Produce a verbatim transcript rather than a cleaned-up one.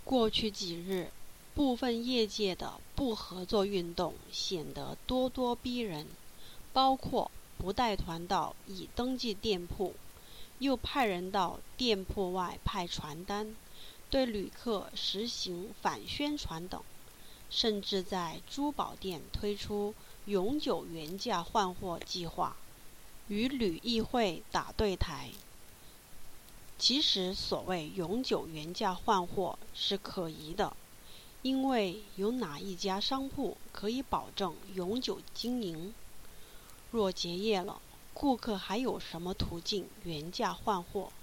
过去几日，部分业界的不合作运动显得咄咄逼人，包括不带团到已登记店铺，又派人到店铺外派传单，对旅客实行反宣传等，甚至在珠宝店推出永久原价换货计划，与旅议会打对台。其实所谓永久原价换货是可疑的，因为有哪一家商铺可以保证永久经营？若结业了，顾客还有什么途径原价换货？